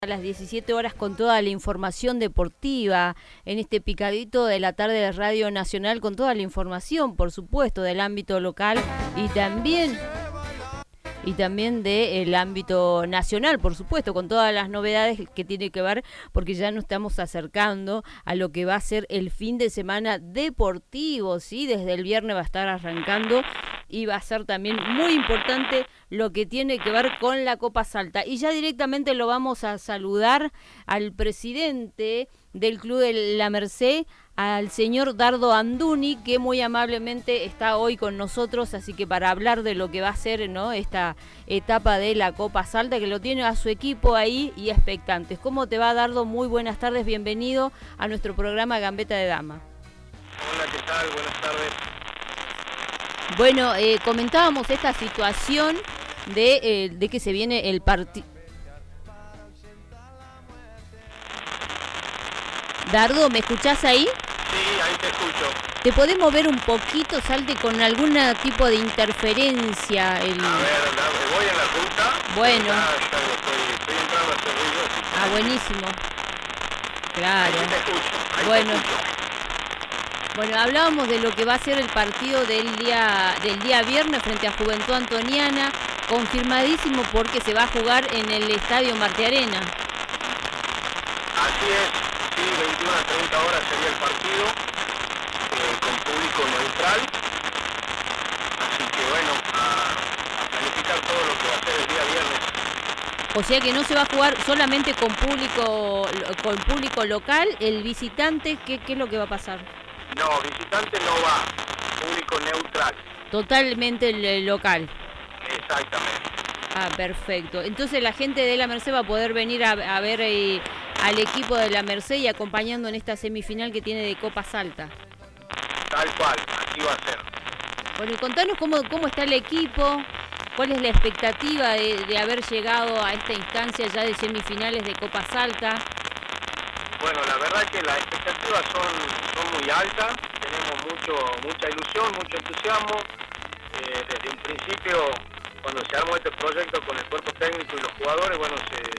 A las 17 horas con toda la información deportiva en este picadito de la tarde de Radio Nacional, con toda la información, por supuesto, del ámbito local y también del ámbito nacional, por supuesto, con todas las novedades que tiene que ver, porque ya nos estamos acercando a lo que va a ser el fin de semana deportivo, ¿sí? Desde el viernes va a estar arrancando y va a ser también muy importante lo que tiene que ver con la Copa Salta. Y ya directamente lo vamos a saludar al presidente del Club de la Merced, al señor Dardo Anduni, que muy amablemente está hoy con nosotros, así que para hablar de lo que va a ser, ¿no?, esta etapa de la Copa Salta, que lo tiene a su equipo ahí y expectantes. ¿Cómo te va, Dardo? Muy buenas tardes, bienvenido a nuestro programa Gambeta de Dama. Hola, ¿qué tal? Buenas tardes. Bueno, comentábamos esta situación de que se viene el partido. Dardo, ¿me escuchás ahí? Sí, ahí te escucho. ¿Te podés mover un poquito? Salte con algún tipo de interferencia. A ver, voy en la ruta. Bueno. Estoy entrando a este ruido. Ah, buenísimo. Claro. Ahí te escucho. Bueno. Bueno, hablábamos de lo que va a ser el partido del día viernes frente a Juventud Antoniana, confirmadísimo porque se va a jugar en el Estadio Marte Arena. Así es, sí, 21 a 30 horas sería el partido, con público neutral. Así que bueno, a planificar todo lo que va a ser el día viernes. O sea que no se va a jugar solamente con público local. El visitante, ¿qué es lo que va a pasar? No, visitante no va, público neutral. Totalmente local. Exactamente. Ah, perfecto. Entonces la gente de la Merced va a poder venir a ver al equipo de la Merced y acompañando en esta semifinal que tiene de Copa Salta. Tal cual, así va a ser. Bueno, y contanos cómo está el equipo, cuál es la expectativa de haber llegado a esta instancia ya de semifinales de Copa Salta. Bueno, la verdad que las expectativas son muy altas, tenemos mucha ilusión, mucho entusiasmo. Desde un principio, cuando se armó este proyecto con el cuerpo técnico y los jugadores, bueno,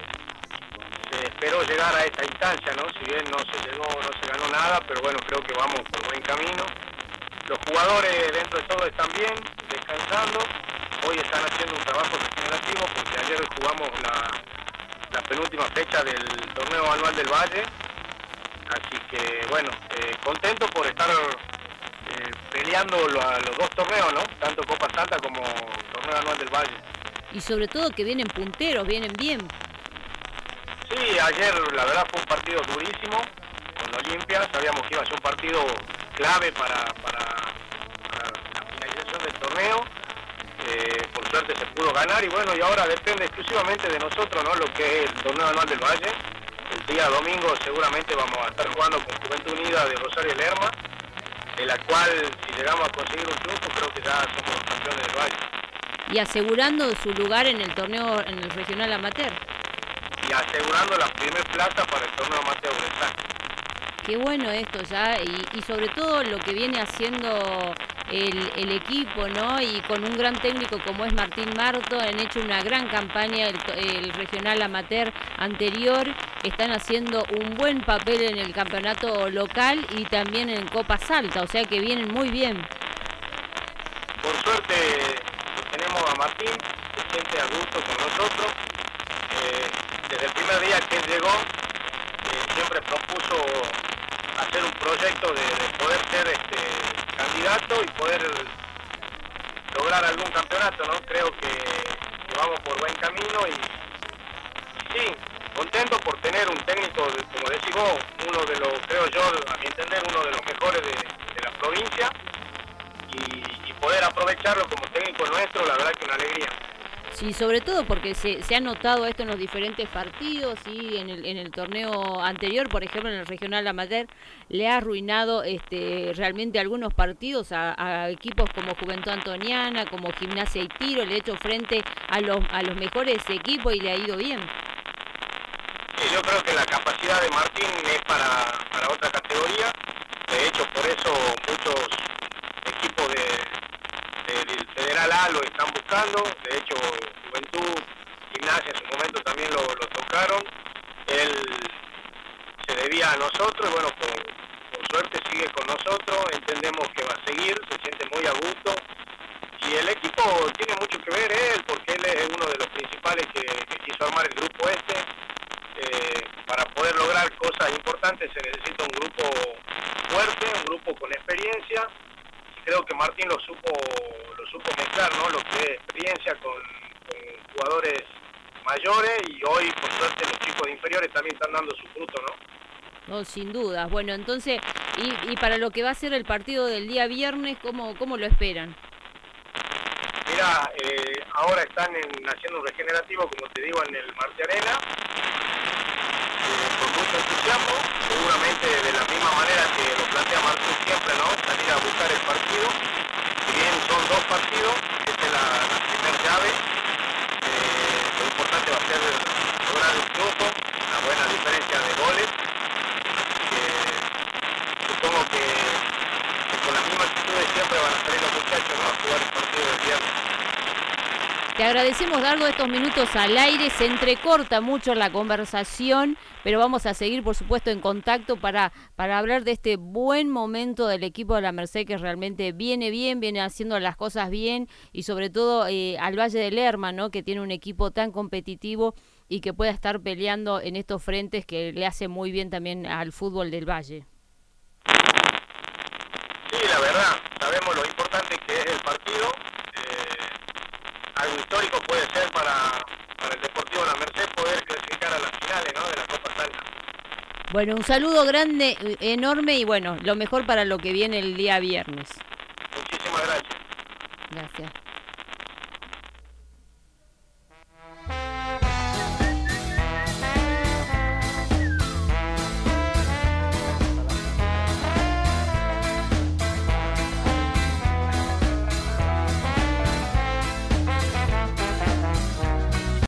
se esperó llegar a esta instancia, ¿no? Si bien no se llegó, no se ganó nada, pero bueno, creo que vamos por buen camino. Los jugadores dentro de todo están bien, descansando. Hoy están haciendo un trabajo regenerativo porque ayer jugamos la penúltima fecha del torneo anual del Valle. Así que bueno, contento por estar peleando los dos torneos, ¿no? Tanto Copa Salta como torneo anual del Valle. Y sobre todo que vienen punteros, vienen bien. Sí, ayer la verdad fue un partido durísimo con Olimpia. Sabíamos que iba a ser un partido clave para la finalización del torneo. Por suerte se pudo ganar y bueno, y ahora depende exclusivamente de nosotros, ¿no? Lo que es el torneo anual del Valle. El día domingo seguramente vamos a estar jugando con Juventud Unida de Rosario Lerma, de la cual si llegamos a conseguir un triunfo creo que ya somos los campeones del Valle. Y asegurando su lugar en el torneo, en el regional amateur. Y asegurando la primer plaza para el torneo amateur de San. Qué bueno esto ya, y sobre todo lo que viene haciendo el equipo, ¿no? Y con un gran técnico como es Martín Marto, han hecho una gran campaña el regional amateur anterior, están haciendo un buen papel en el campeonato local y también en Copa Salta, o sea que vienen muy bien. Por suerte tenemos a Martín, que se siente a gusto con nosotros. Desde el primer día que él llegó, siempre propuso hacer un proyecto de poder ser candidato y poder lograr algún campeonato, ¿no? Creo que vamos por buen camino y sí, contento por tener un técnico, como decís vos, uno de los, creo yo, a mi entender, uno de los mejores de la provincia y poder aprovecharlo como técnico nuestro, la verdad que una alegría. Sí, sobre todo porque se ha notado esto en los diferentes partidos y en el torneo anterior, por ejemplo en el regional amateur, le ha arruinado realmente algunos partidos a equipos como Juventud Antoniana, como Gimnasia y Tiro, le ha hecho frente a los mejores equipos y le ha ido bien. Sí, yo creo que la capacidad de Martín es para otra categoría, de hecho por eso muchos equipos del Federal A lo están buscando, de hecho Juventud, Gimnasia en su momento también lo tocaron, a nosotros y bueno, por suerte sigue con nosotros, entendemos que va a seguir, se siente muy a gusto y el equipo tiene mucho que ver él, porque él es uno de los principales que quiso armar el grupo este. Para poder lograr cosas importantes se necesita un grupo fuerte, un grupo con experiencia. Creo que Martín lo supo mezclar, ¿no? Lo que es experiencia con jugadores mayores y hoy por suerte los chicos de inferiores también están dando su fruto, ¿no? No, sin dudas. Bueno, entonces, y para lo que va a ser el partido del día viernes, ¿cómo lo esperan? Mira, ahora están haciendo un regenerativo, como te digo, en el Marte Arena, con mucho entusiasmo, seguramente de la misma manera que lo plantea Martín siempre, ¿no? Salir a buscar el partido. Si bien son 2 partidos, esta es la primera llave. Lo importante va a ser lograr un triunfo, una buena diferencia de goles. Supongo que con la misma actitud de siempre van a salir los muchachos, ¿no? A jugar el partido del viernes. Te agradecemos, Dardo, estos minutos al aire. Se entrecorta mucho la conversación, pero vamos a seguir, por supuesto, en contacto para hablar de este buen momento del equipo de la Merced, que realmente viene bien, viene haciendo las cosas bien, y sobre todo al Valle de Lerma, ¿no? Que tiene un equipo tan competitivo y que pueda estar peleando en estos frentes que le hace muy bien también al fútbol del Valle. Sí, la verdad, sabemos lo importante que es el partido. Algo histórico puede ser para el Deportivo La Merced poder clasificar a las finales, ¿no? De la Copa Salta. Bueno, un saludo grande, enorme, y bueno, lo mejor para lo que viene el día viernes. Muchísimas gracias. Gracias.